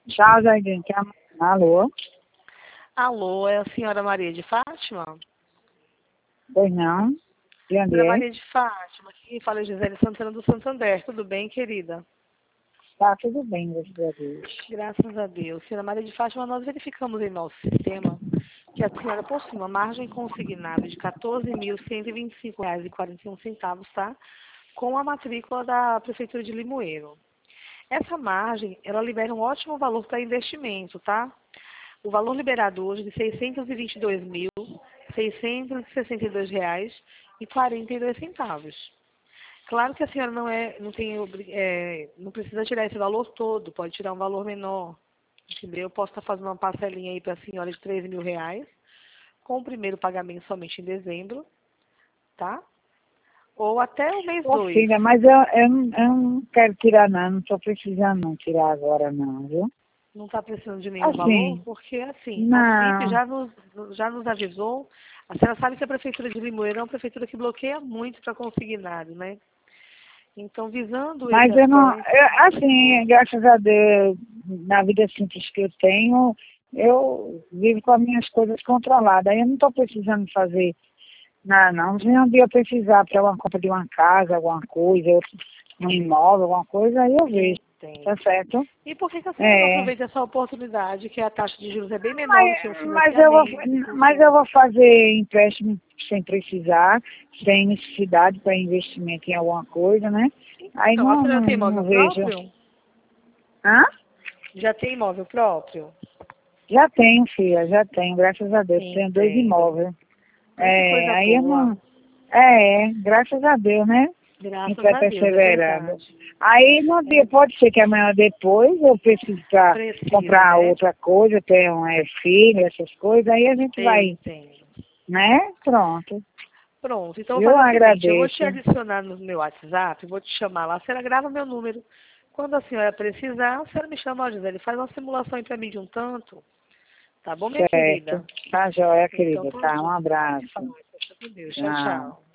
Tchau, Jardim. Alô? Alô, é a senhora Maria de Fátima? Pois não? De onde Senhora é? Maria de Fátima, aqui fala a Gisele Santana do Santander. Tudo bem, querida? Tá tudo bem, graças a Deus. Graças a Deus. Senhora Maria de Fátima, nós verificamos em nosso sistema que a senhora possui uma margem consignada de R$ 14.125,41, tá? Com a matrícula da Prefeitura de Limoeiro. Essa margem, ela libera um ótimo valor para investimento, tá? O valor liberado hoje é de R$ 622.662,42. Claro que a senhora não precisa tirar esse valor todo, pode tirar um valor menor, entendeu? Eu posso estar fazendo uma parcelinha aí para a senhora de R$ 3.000, com o primeiro pagamento somente em dezembro, tá? Ou até o mês Ô, 2. filha, mas eu não quero tirar não estou precisando não tirar agora não, viu? Não está precisando de nenhum valor? Assim, Porque, assim, a CIP não, já nos avisou. A senhora sabe que a Prefeitura de Limoeiro é uma prefeitura que bloqueia muito para consignado, né? Então, visando esse mas eu não, aspecto, assim, graças a Deus, na vida simples que eu tenho, eu vivo com as minhas coisas controladas. Aí eu não estou precisando fazer nada não. Se um dia eu precisar para uma compra de uma casa, alguma coisa, um imóvel, alguma coisa, aí eu vejo, tá entende. certo? E por que a senhora não É, aproveita essa oportunidade, que a taxa de juros é bem menor do que um mas, mas, eu vou, financiamento? mas eu vou fazer empréstimo sem precisar, sem necessidade para investimento em alguma coisa, né? Aí Então, a não, senhora não, tem não imóvel vejo. próprio? Hã? Já tem imóvel próprio? Já tenho, filha, já tenho, graças a Deus. Tenho 2 Entendo. imóveis. Ai, que É, coisa aí eu boa. não. graças a Deus, né? A gente Graças vai a Deus, é perseverando. verdade. Aí no dia, pode ser que amanhã ou depois eu precise para Precise, comprar né? outra coisa, ter um filho, essas coisas, aí a gente Eu vai, entendo. né? Pronto. Pronto, então eu vou Eu fazer o seguinte, eu vou te agradeço. adicionar no meu WhatsApp, vou te chamar lá, a senhora grava meu número. Quando a senhora precisar, a senhora me chama, ó, Gisele, faz uma simulação aí pra mim de um tanto, tá bom, minha Certo. querida? Tá joia, Então querida. tá Tá, um bom. Pode abraço. falar, fica com Deus. Tchau, Tchau. tchau.